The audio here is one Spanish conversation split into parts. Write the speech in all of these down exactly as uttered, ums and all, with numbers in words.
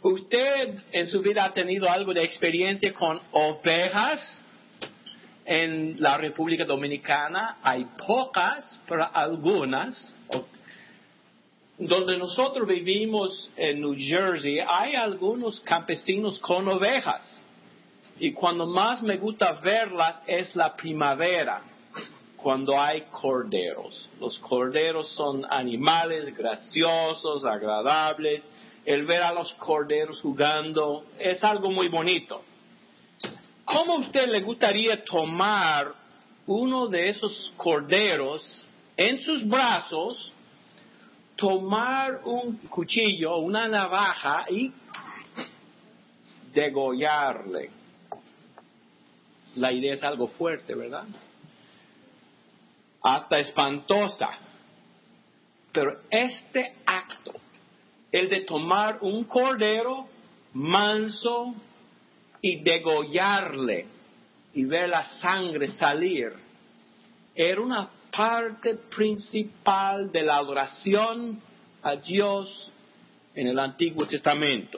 ¿Usted en su vida ha tenido algo de experiencia con ovejas? En la República Dominicana hay pocas, pero algunas. Donde nosotros vivimos en New Jersey, hay algunos campesinos con ovejas. Y cuando más me gusta verlas es la primavera, cuando hay corderos. Los corderos son animales graciosos, agradables. El ver a los corderos jugando es algo muy bonito. ¿Cómo a usted le gustaría tomar uno de esos corderos en sus brazos, tomar un cuchillo, una navaja y degollarle? La idea es algo fuerte, ¿verdad? Hasta espantosa. Pero este acto, el de tomar un cordero manso y degollarle y ver la sangre salir, era una parte principal de la adoración a Dios en el Antiguo Testamento.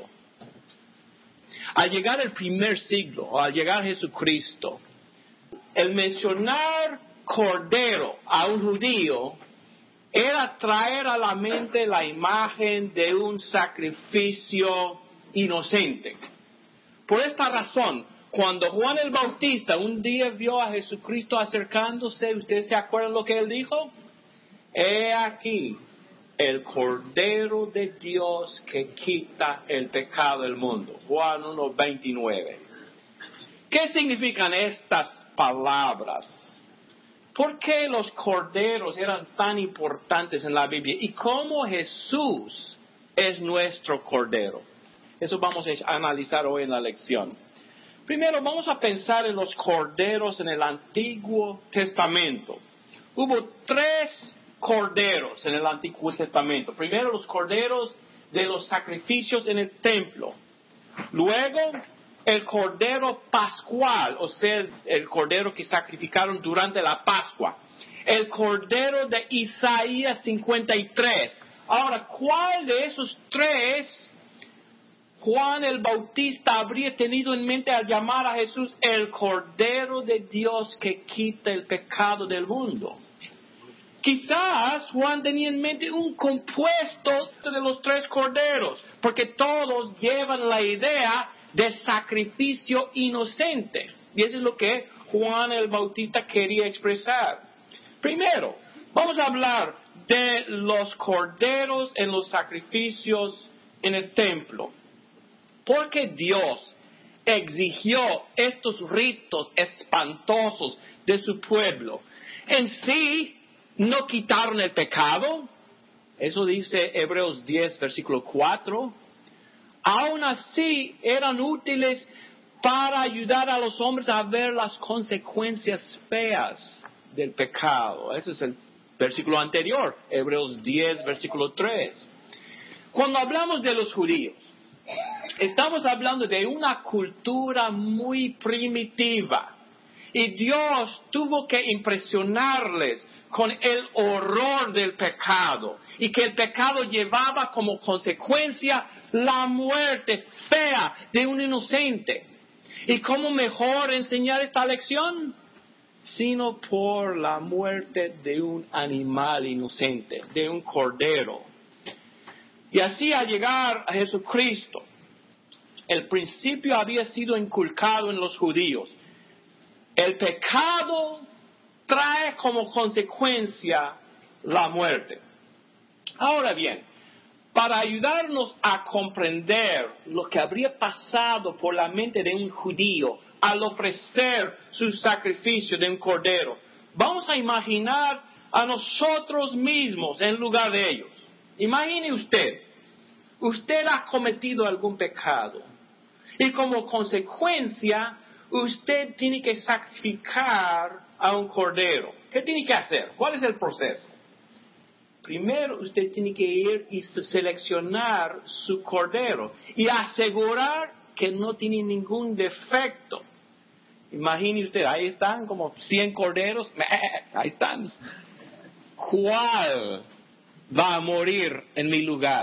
Al llegar el primer siglo, al llegar Jesucristo, el mencionar cordero a un judío era traer a la mente la imagen de un sacrificio inocente. Por esta razón, cuando Juan el Bautista un día vio a Jesucristo acercándose, ¿ustedes se acuerdan lo que él dijo? He aquí el Cordero de Dios que quita el pecado del mundo. Juan uno veintinueve. ¿Qué significan estas palabras? ¿Por qué los corderos eran tan importantes en la Biblia? ¿Y cómo Jesús es nuestro cordero? Eso vamos a analizar hoy en la lección. Primero vamos a pensar en los corderos en el Antiguo Testamento. Hubo tres corderos en el Antiguo Testamento. Primero los corderos de los sacrificios en el templo. Luego el cordero pascual, o sea, el cordero que sacrificaron durante la Pascua. El cordero de Isaías cincuenta y tres. Ahora, ¿cuál de esos tres Juan el Bautista habría tenido en mente al llamar a Jesús el Cordero de Dios que quita el pecado del mundo? Quizás Juan tenía en mente un compuesto de los tres corderos, porque todos llevan la idea de sacrificio inocente. Y eso es lo que Juan el Bautista quería expresar. Primero, vamos a hablar de los corderos en los sacrificios en el templo. Porque Dios exigió estos ritos espantosos de su pueblo. En sí, no quitaron el pecado. Eso dice Hebreos diez, versículo cuatro. Aún así, eran útiles para ayudar a los hombres a ver las consecuencias feas del pecado. Ese es el versículo anterior, Hebreos diez, versículo tres. Cuando hablamos de los judíos, estamos hablando de una cultura muy primitiva. Y Dios tuvo que impresionarles con el horror del pecado. Y que el pecado llevaba como consecuencia la muerte fea de un inocente. ¿Y cómo mejor enseñar esta lección? Sino por la muerte de un animal inocente, de un cordero. Y así al llegar a Jesucristo, el principio había sido inculcado en los judíos. El pecado trae como consecuencia la muerte. Ahora bien, para ayudarnos a comprender lo que habría pasado por la mente de un judío al ofrecer su sacrificio de un cordero, vamos a imaginar a nosotros mismos en lugar de ellos. Imagine usted, usted ha cometido algún pecado y como consecuencia usted tiene que sacrificar a un cordero. ¿Qué tiene que hacer? ¿Cuál es el proceso? Primero usted tiene que ir y seleccionar su cordero y asegurar que no tiene ningún defecto. Imagine usted, ahí están como cien corderos, ahí están. ¿Cuál va a morir en mi lugar?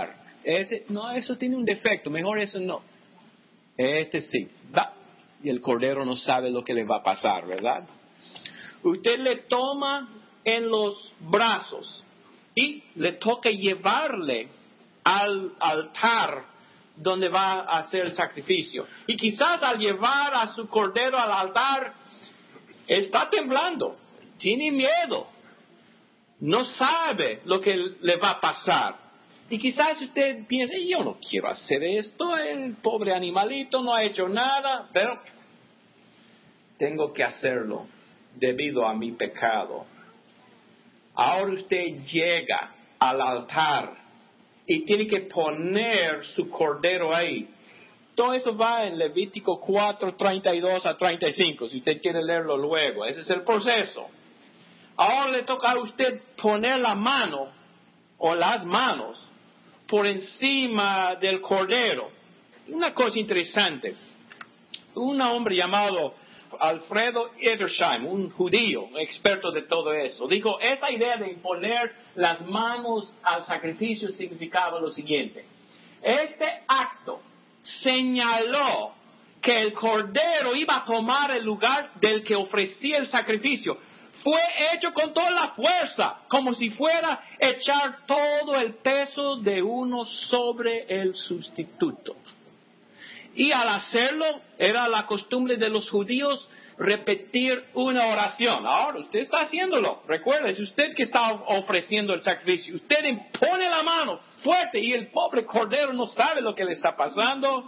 ese, no, eso tiene un defecto, mejor eso no. Este sí, va. Y el cordero no sabe lo que le va a pasar, ¿verdad? Usted le toma en los brazos y le toca llevarle al altar donde va a hacer el sacrificio. Y quizás al llevar a su cordero al altar, está temblando, tiene miedo, no sabe lo que le va a pasar. Y quizás usted piense, yo no quiero hacer esto, el pobre animalito no ha hecho nada, pero tengo que hacerlo debido a mi pecado. Ahora usted llega al altar y tiene que poner su cordero ahí. Todo eso va en Levítico cuatro, treinta y dos a treinta y cinco, si usted quiere leerlo luego. Ese es el proceso. Ahora le toca a usted poner la mano o las manos por encima del cordero. Una cosa interesante. Un hombre llamado Alfredo Edersheim, un judío experto de todo eso, dijo, esa idea de poner las manos al sacrificio significaba lo siguiente. Este acto señaló que el cordero iba a tomar el lugar del que ofrecía el sacrificio. Fue hecho con toda la fuerza, como si fuera echar todo el peso de uno sobre el sustituto. Y al hacerlo, era la costumbre de los judíos repetir una oración. Ahora, usted está haciéndolo. Recuerde, es usted que está ofreciendo el sacrificio. Usted pone la mano fuerte y el pobre cordero no sabe lo que le está pasando.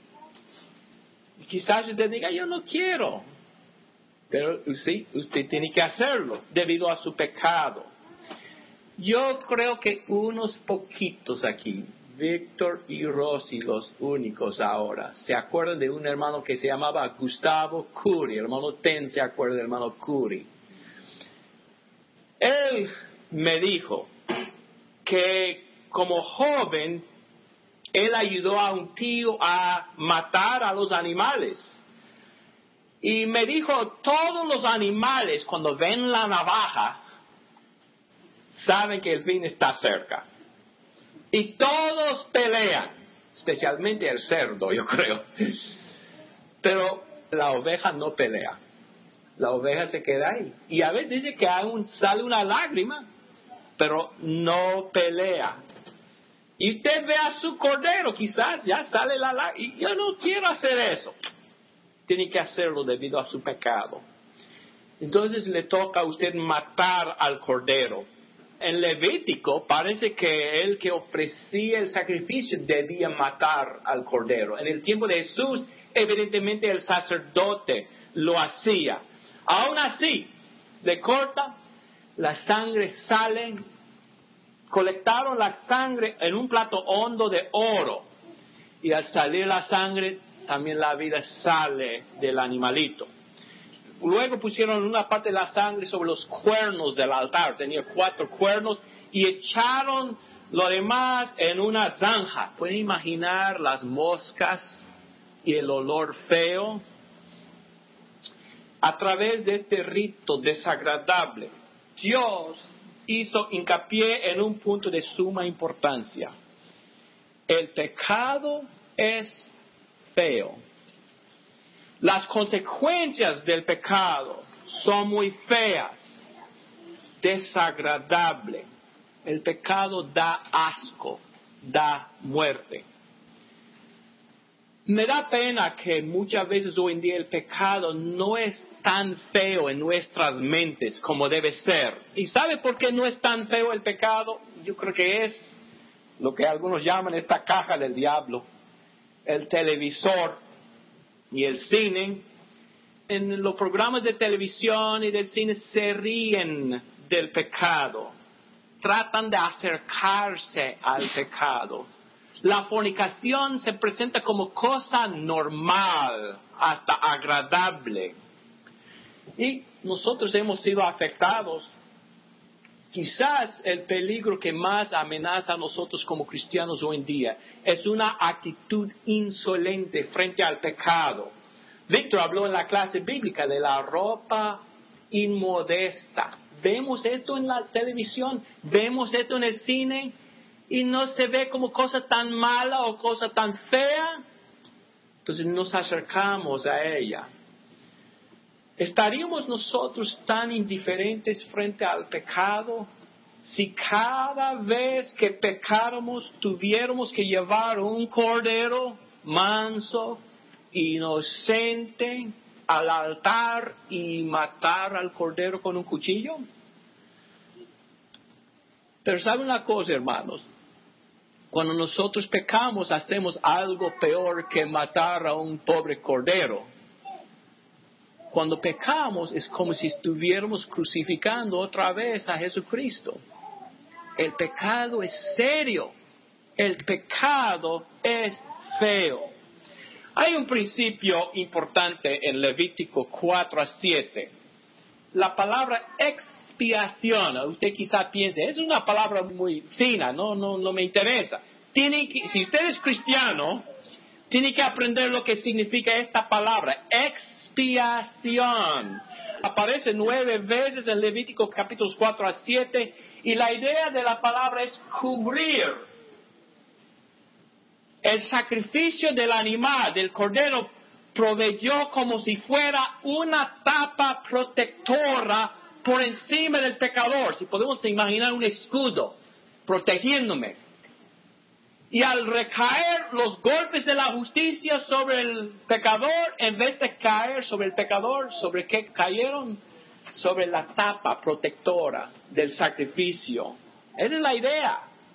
Y quizás usted diga, yo no quiero. Pero sí, usted tiene que hacerlo debido a su pecado. Yo creo que unos poquitos aquí, Víctor y Rosy, los únicos ahora, se acuerdan de un hermano que se llamaba Gustavo Curi. El hermano Ten se acuerda del hermano Curi. Él me dijo que como joven, él ayudó a un tío a matar a los animales. Y me dijo, todos los animales cuando ven la navaja, saben que el fin está cerca. Y todos pelean, especialmente el cerdo, yo creo. Pero la oveja no pelea. La oveja se queda ahí. Y a veces dice que aún sale una lágrima, pero no pelea. Y usted ve a su cordero, quizás ya sale la lágrima. Y yo no quiero hacer eso. Tiene que hacerlo debido a su pecado. Entonces le toca a usted matar al cordero. En Levítico parece que el que ofrecía el sacrificio debía matar al cordero. En el tiempo de Jesús, evidentemente el sacerdote lo hacía. Aún así, le corta, la sangre sale, colectaron la sangre en un plato hondo de oro. Y al salir la sangre, también la vida sale del animalito. Luego pusieron una parte de la sangre sobre los cuernos del altar. Tenía cuatro cuernos y echaron lo demás en una zanja. ¿Pueden imaginar las moscas y el olor feo? A través de este rito desagradable, Dios hizo hincapié en un punto de suma importancia. El pecado es feo. Las consecuencias del pecado son muy feas, desagradable. El pecado da asco, da muerte. Me da pena que muchas veces hoy en día el pecado no es tan feo en nuestras mentes como debe ser. ¿Y sabe por qué no es tan feo el pecado? Yo creo que es lo que algunos llaman esta caja del diablo, el televisor y el cine. En los programas de televisión y del cine se ríen del pecado. Tratan de acercarse al pecado. La fornicación se presenta como cosa normal, hasta agradable. Y nosotros hemos sido afectados. Quizás el peligro que más amenaza a nosotros como cristianos hoy en día es una actitud insolente frente al pecado. Víctor habló en la clase bíblica de la ropa inmodesta. Vemos esto en la televisión, vemos esto en el cine y no se ve como cosa tan mala o cosa tan fea, entonces nos acercamos a ella. ¿Estaríamos nosotros tan indiferentes frente al pecado si cada vez que pecáramos tuviéramos que llevar un cordero manso, inocente, al altar y matar al cordero con un cuchillo? Pero ¿saben una cosa, hermanos? Cuando nosotros pecamos, hacemos algo peor que matar a un pobre cordero. Cuando pecamos, es como si estuviéramos crucificando otra vez a Jesucristo. El pecado es serio. El pecado es feo. Hay un principio importante en Levítico cuatro a siete. La palabra expiación, usted quizá piense, es una palabra muy fina, no, no, no me interesa. Tiene que, si usted es cristiano, tiene que aprender lo que significa esta palabra, expiación. Aparece nueve veces en Levítico capítulos cuatro a siete, y la idea de la palabra es cubrir. El sacrificio del animal, del cordero, proveyó como si fuera una tapa protectora por encima del pecador. Si podemos imaginar un escudo protegiéndome. Y al recaer los golpes de la justicia sobre el pecador, en vez de caer sobre el pecador, ¿sobre qué cayeron? Sobre la tapa protectora del sacrificio. Esa es la idea.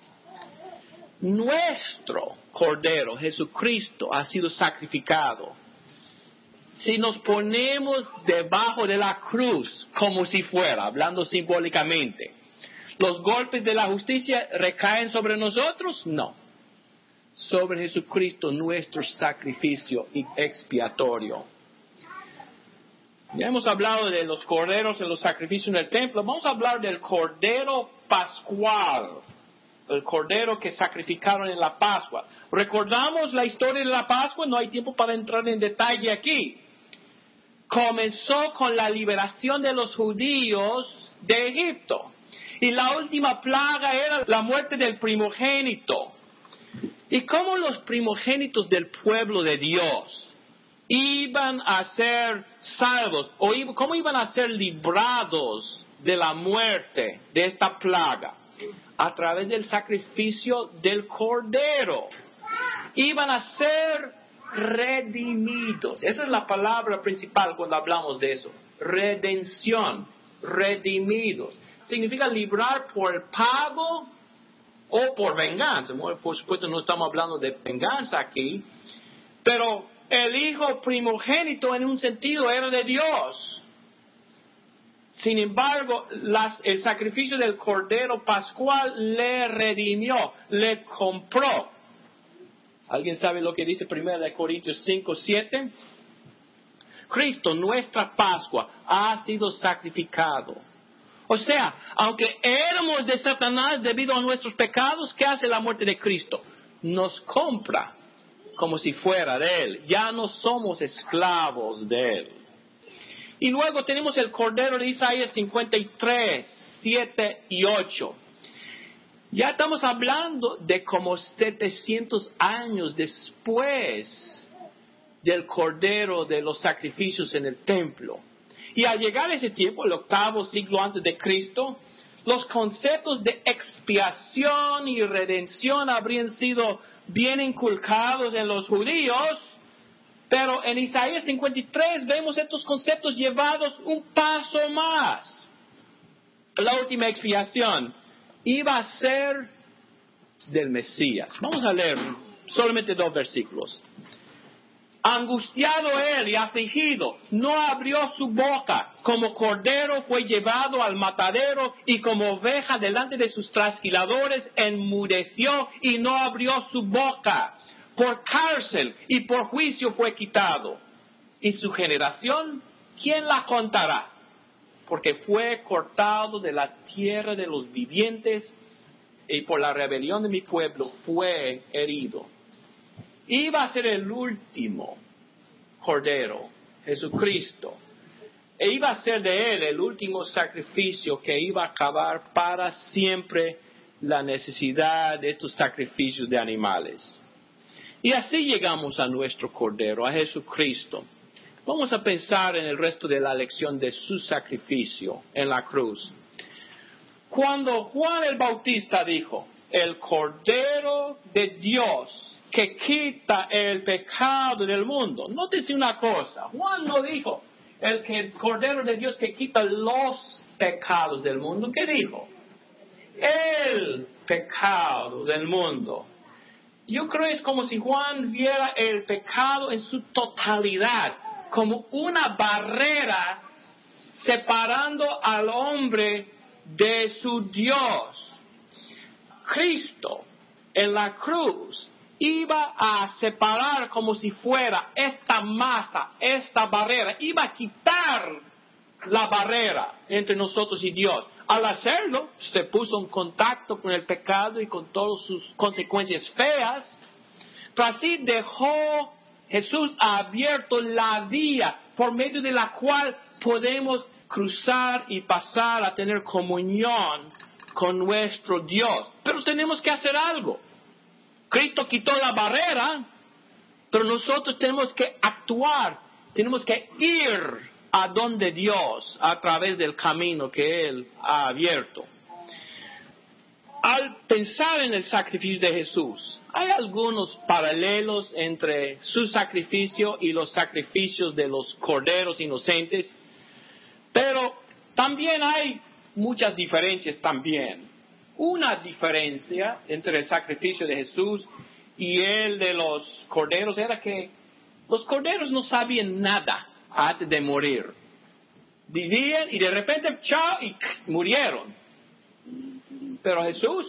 Nuestro Cordero, Jesucristo, ha sido sacrificado. Si nos ponemos debajo de la cruz, como si fuera, hablando simbólicamente, ¿los golpes de la justicia recaen sobre nosotros? No. Sobre Jesucristo, nuestro sacrificio expiatorio. Ya hemos hablado de los corderos en los sacrificios en el templo. Vamos a hablar del Cordero Pascual. El cordero que sacrificaron en la Pascua. ¿Recordamos la historia de la Pascua? No hay tiempo para entrar en detalle aquí. Comenzó con la liberación de los judíos de Egipto. Y la última plaga era la muerte del primogénito. ¿Y cómo los primogénitos del pueblo de Dios iban a ser salvos? ¿O cómo iban a ser librados de la muerte de esta plaga? A través del sacrificio del cordero. Iban a ser redimidos. Esa es la palabra principal cuando hablamos de eso. Redención. Redimidos. Significa librar por pago o por venganza. Por supuesto no estamos hablando de venganza aquí. Pero el hijo primogénito en un sentido era de Dios. Sin embargo, las, el sacrificio del Cordero Pascual le redimió, le compró. ¿Alguien sabe lo que dice primero de Corintios cinco, siete? Cristo, nuestra Pascua, ha sido sacrificado. O sea, aunque éramos de Satanás debido a nuestros pecados, ¿qué hace la muerte de Cristo? Nos compra como si fuera de Él. Ya no somos esclavos de Él. Y luego tenemos el Cordero de Isaías cincuenta y tres, siete y ocho. Ya estamos hablando de como setecientos años después del Cordero de los sacrificios en el templo. Y al llegar a ese tiempo, el octavo siglo antes de Cristo, los conceptos de expiación y redención habrían sido bien inculcados en los judíos. Pero en Isaías cincuenta y tres vemos estos conceptos llevados un paso más. La última expiación iba a ser del Mesías. Vamos a leer solamente dos versículos. Angustiado él y afligido, no abrió su boca. Como cordero fue llevado al matadero y como oveja delante de sus trasquiladores enmudeció y no abrió su boca. Por cárcel y por juicio fue quitado. Y su generación, ¿quién la contará? Porque fue cortado de la tierra de los vivientes y por la rebelión de mi pueblo fue herido. Iba a ser el último Cordero, Jesucristo. E iba a ser de él el último sacrificio que iba a acabar para siempre la necesidad de estos sacrificios de animales. Y así llegamos a nuestro Cordero, a Jesucristo. Vamos a pensar en el resto de la lección de su sacrificio en la cruz. Cuando Juan el Bautista dijo, el Cordero de Dios que quita el pecado del mundo. Nótese una cosa, Juan no dijo, el, que, el Cordero de Dios que quita los pecados del mundo. ¿Qué dijo? El pecado del mundo. Yo creo que es como si Juan viera el pecado en su totalidad, como una barrera separando al hombre de su Dios. Cristo en la cruz iba a separar como si fuera esta masa, esta barrera, iba a quitar la barrera entre nosotros y Dios. Al hacerlo, se puso en contacto con el pecado y con todas sus consecuencias feas, pero así dejó Jesús abierto la vía por medio de la cual podemos cruzar y pasar a tener comunión con nuestro Dios. Pero tenemos que hacer algo. Cristo quitó la barrera, pero nosotros tenemos que actuar, tenemos que ir a donde Dios, a través del camino que Él ha abierto. Al pensar en el sacrificio de Jesús, hay algunos paralelos entre su sacrificio y los sacrificios de los corderos inocentes, pero también hay muchas diferencias también. Una diferencia entre el sacrificio de Jesús y el de los corderos era que los corderos no sabían nada antes de morir. Vivían y de repente, chao, y murieron. Pero Jesús,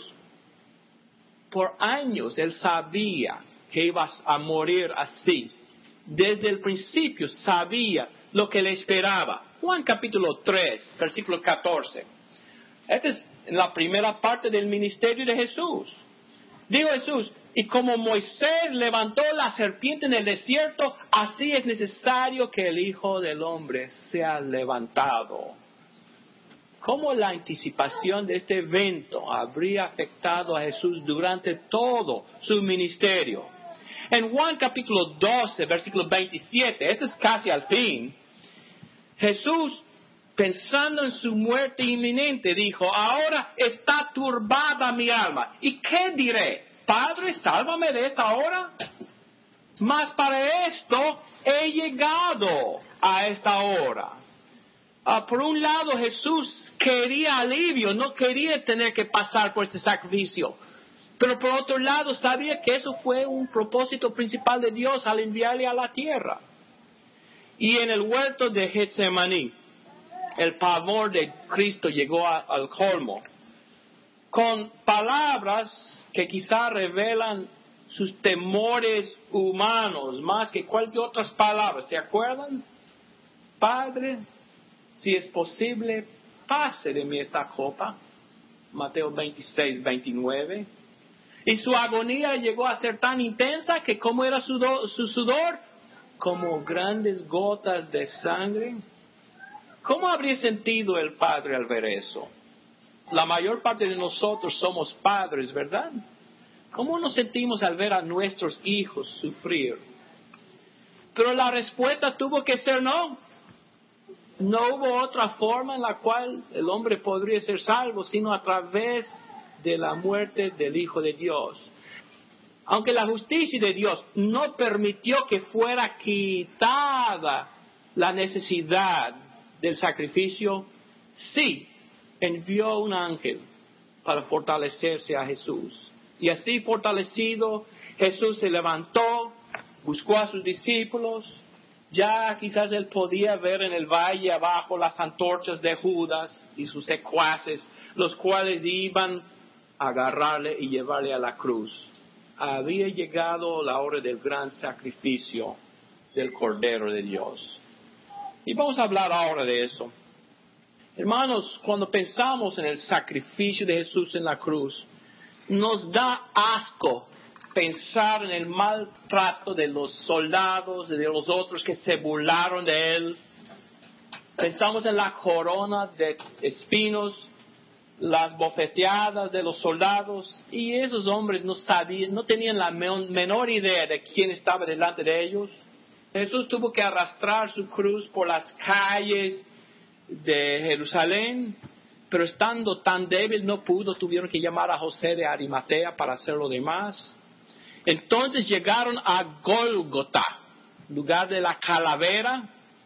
por años, Él sabía que iba a morir así. Desde el principio sabía lo que le esperaba. Juan capítulo tres, versículo catorce. Esta es la primera parte del ministerio de Jesús. Dijo Jesús, y como Moisés levantó la serpiente en el desierto, así es necesario que el Hijo del Hombre sea levantado. ¿Cómo la anticipación de este evento habría afectado a Jesús durante todo su ministerio? En Juan capítulo doce, versículo veintisiete, este es casi al fin, Jesús, pensando en su muerte inminente, dijo, ahora está turbada mi alma. ¿Y qué diré? Padre, sálvame de esta hora. Mas para esto he llegado a esta hora. Uh, por un lado, Jesús quería alivio, no quería tener que pasar por este sacrificio. Pero por otro lado, sabía que eso fue un propósito principal de Dios al enviarle a la tierra. Y en el huerto de Getsemaní, el pavor de Cristo llegó a, al colmo, con palabras que quizá revelan sus temores humanos más que cualquier otras palabras. ¿Se acuerdan? Padre, si es posible, pase de mí esta copa. Mateo veintiséis, veintinueve. Y su agonía llegó a ser tan intensa que como era su, do, su sudor, como grandes gotas de sangre. ¿Cómo habría sentido el padre al ver eso? La mayor parte de nosotros somos padres, ¿verdad? ¿Cómo nos sentimos al ver a nuestros hijos sufrir? Pero la respuesta tuvo que ser no. No hubo otra forma en la cual el hombre podría ser salvo, sino a través de la muerte del Hijo de Dios. Aunque la justicia de Dios no permitió que fuera quitada la necesidad del sacrificio, sí envió un ángel para fortalecerse a Jesús. Y así fortalecido, Jesús se levantó, buscó a sus discípulos. Ya quizás él podía ver en el valle abajo las antorchas de Judas y sus secuaces, los cuales iban a agarrarle y llevarle a la cruz. Había llegado la hora del gran sacrificio del Cordero de Dios. Y vamos a hablar ahora de eso. Hermanos, cuando pensamos en el sacrificio de Jesús en la cruz, nos da asco pensar en el maltrato de los soldados y de los otros que se burlaron de él. Pensamos en la corona de espinos las bofeteadas de los soldados, y esos hombres no sabían, no tenían la menor idea de quién estaba delante de ellos. Jesús tuvo que arrastrar su cruz por las calles de Jerusalén, pero estando tan débil no pudo, tuvieron que llamar a José de Arimatea para hacer lo demás. Entonces llegaron a Gólgota, lugar de la calavera.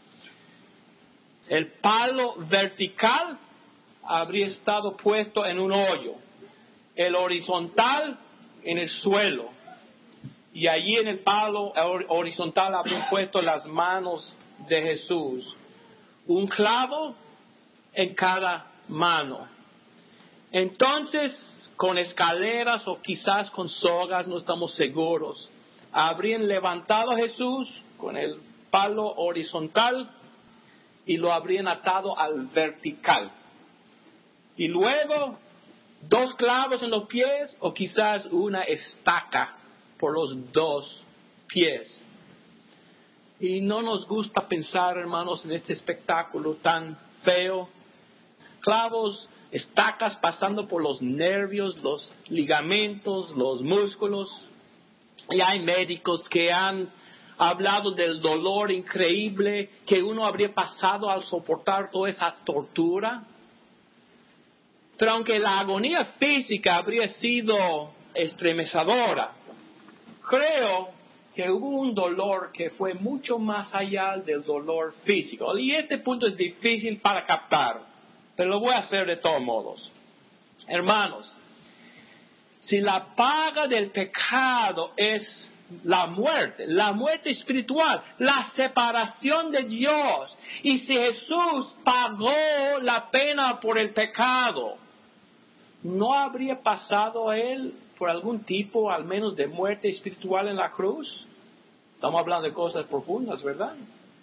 El palo vertical habría estado puesto en un hoyo, el horizontal en el suelo, y allí en el palo horizontal habrían puesto las manos de Jesús, un clavo en cada mano. Entonces, con escaleras o quizás con sogas, no estamos seguros, habrían levantado a Jesús con el palo horizontal y lo habrían atado al vertical. Y luego, dos clavos en los pies o quizás una estaca por los dos pies. Y no nos gusta pensar, hermanos, en este espectáculo tan feo. Clavos, estacas pasando por los nervios, los ligamentos, los músculos. Y hay médicos que han hablado del dolor increíble que uno habría pasado al soportar toda esa tortura. Pero aunque la agonía física habría sido estremecedora, creo que hubo un dolor que fue mucho más allá del dolor físico. Y este punto es difícil para captar, pero lo voy a hacer de todos modos. Hermanos, si la paga del pecado es la muerte, la muerte espiritual, la separación de Dios, y si Jesús pagó la pena por el pecado, ¿no habría pasado a él por algún tipo, al menos, de muerte espiritual en la cruz? Estamos hablando de cosas profundas, ¿verdad?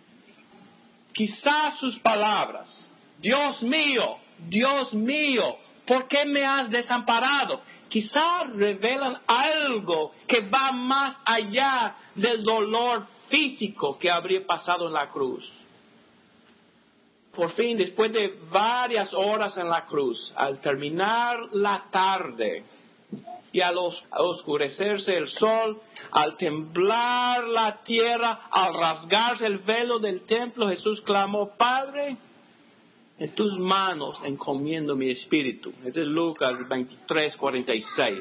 Quizás sus palabras, Dios mío, Dios mío, ¿por qué me has desamparado? Quizás revelan algo que va más allá del dolor físico que habría pasado en la cruz. Por fin, después de varias horas en la cruz, al terminar la tarde y al os- a oscurecerse el sol, al temblar la tierra, al rasgarse el velo del templo, Jesús clamó: Padre, en tus manos encomiendo mi espíritu. Ese es Lucas veintitrés, cuarenta y seis.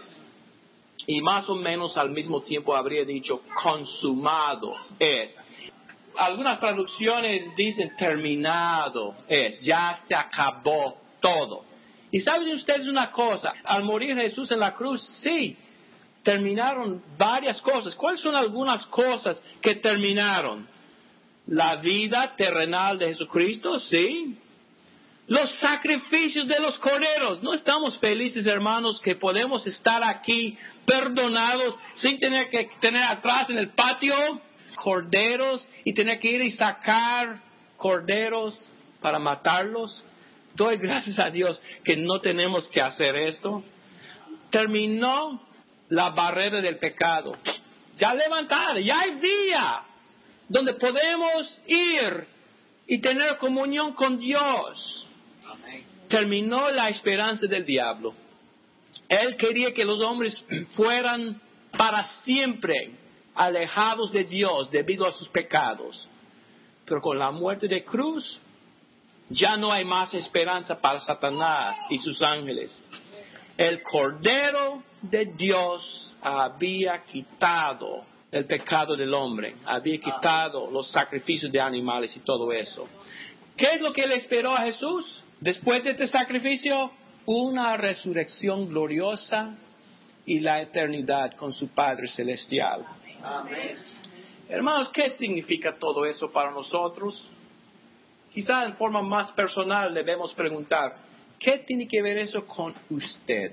Y más o menos al mismo tiempo habría dicho: consumado es. Algunas traducciones dicen terminado es, ya se acabó todo. Y saben ustedes una cosa, al morir Jesús en la cruz, sí, terminaron varias cosas. ¿Cuáles son algunas cosas que terminaron? La vida terrenal de Jesucristo, sí. Los sacrificios de los corderos. ¿No estamos felices, hermanos, que podemos estar aquí perdonados sin tener que tener atrás en el patio corderos y tener que ir y sacar corderos para matarlos? Doy gracias a Dios que no tenemos que hacer esto. Terminó la barrera del pecado. Ya levantada, ya hay día donde podemos ir y tener comunión con Dios. Amén. Terminó la esperanza del diablo. Él quería que los hombres fueran para siempre alejados de Dios debido a sus pecados. Pero con la muerte de cruz, ya no hay más esperanza para Satanás y sus ángeles. El Cordero de Dios había quitado el pecado del hombre, había quitado los sacrificios de animales y todo eso. ¿Qué es lo que le esperó a Jesús? Después de este sacrificio, una resurrección gloriosa y la eternidad con su Padre Celestial. Amén. Hermanos, ¿qué significa todo eso para nosotros? Quizá en forma más personal debemos preguntar, ¿qué tiene que ver eso con usted?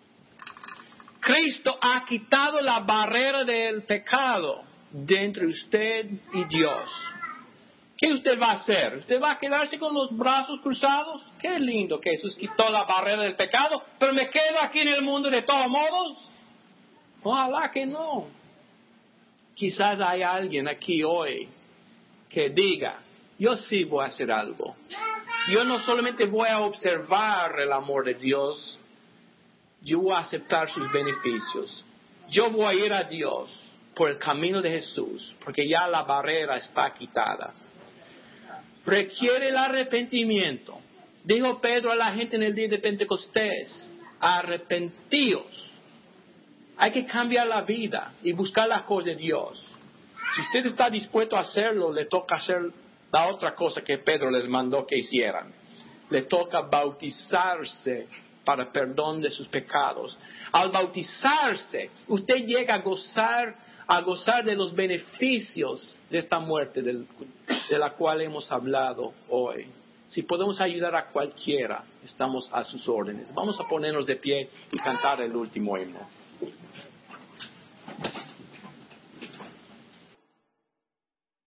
Cristo ha quitado la barrera del pecado de entre usted y Dios. ¿Qué usted va a hacer? ¿Usted va a quedarse con los brazos cruzados? Qué lindo que Jesús quitó la barrera del pecado, pero me quedo aquí en el mundo de todos modos. Ojalá que no. Quizás hay alguien aquí hoy que diga, yo sí voy a hacer algo. yo no solamente voy a observar el amor de Dios, yo voy a aceptar sus beneficios. Yo voy a ir a Dios por el camino de Jesús, porque ya la barrera está quitada. Requiere el arrepentimiento. Dijo Pedro a la gente en el día de Pentecostés, arrepentíos. Hay que cambiar la vida y buscar las cosas de Dios. Si usted está dispuesto a hacerlo, le toca hacer la otra cosa que Pedro les mandó que hicieran. Le toca bautizarse para perdón de sus pecados. Al bautizarse, usted llega a gozar, a gozar de los beneficios de esta muerte del, de la cual hemos hablado hoy. Si podemos ayudar a cualquiera, estamos a sus órdenes. Vamos a ponernos de pie y cantar el último himno.